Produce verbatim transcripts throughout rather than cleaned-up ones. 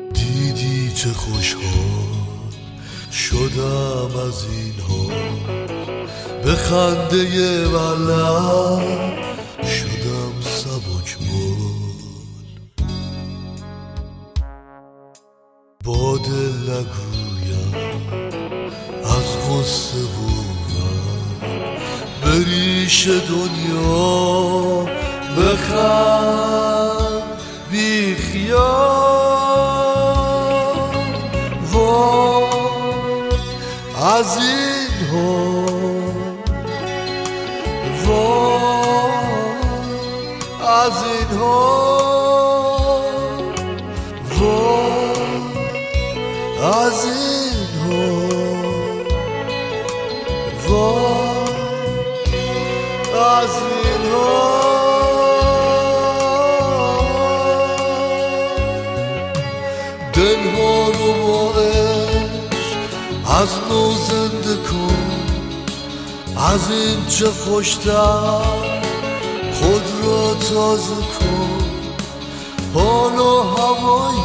دیدی چه خوشحال شدم از این حال، به خنده ولع شدم سبکبال. با دل نگویم از غصه و غم، به ریش دنیا بخند بی خیال. از این حال، وای از این حال، وای از این حال، وای از این حال. دل ها رو با از نو زنده کن، از این چه خوشتر خود را تازه کن. حال و هوای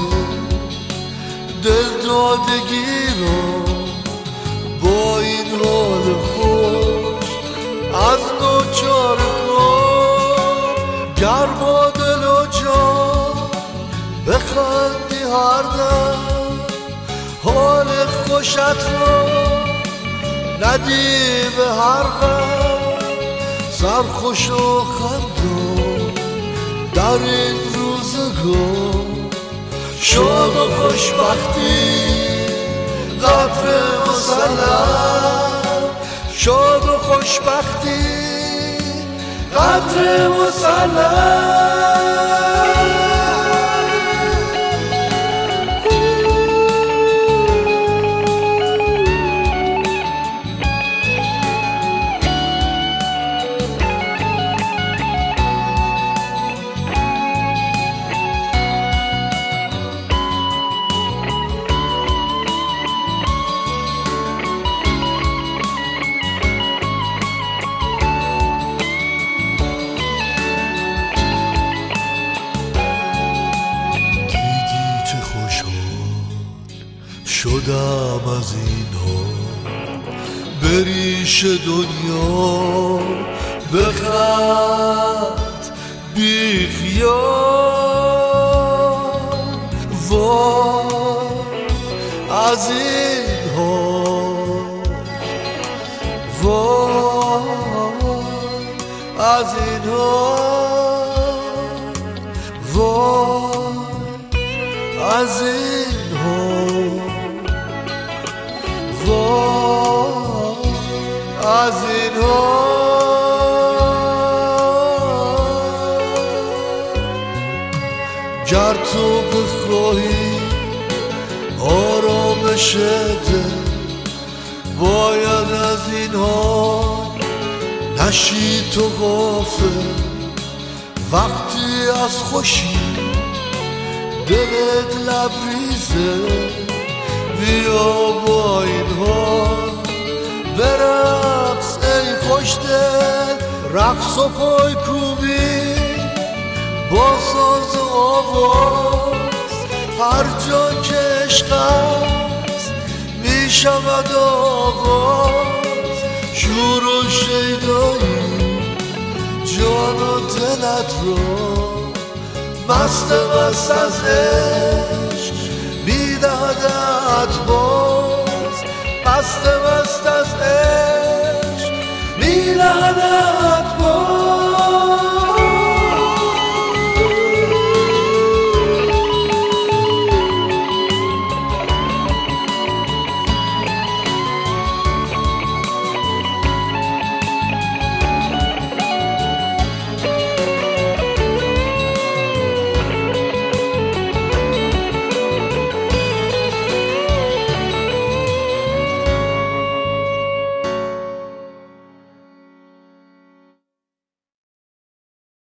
دل دادگی را با این حال خوش از نو چاره کن. گر با دل و جان بخندی هر دم، حال خوشت رو ندی به هر غم. سرخوش و خندان در این روزگار، شاد و خوشبختی قدر مسلم، شاد و خوشبختی قدر مسلم. شدم از این حال، به ریش دنیا بخند بی خیال. وای از این حال، وای از این حال، وای از این حال، وای از این حال. گر تو بخواهی آرامش دل، باید از این حال نشی تو غافل. وقتی از خوشی دلت لبریزه، بیا با این حال برقص ای خوش دل. رقص و پای کوبی با ساز و آواز، هر جا که عشق است می شود آغاز. شور و شیدایی جان و دلت را مست مست از عشق می دهدت باز. مست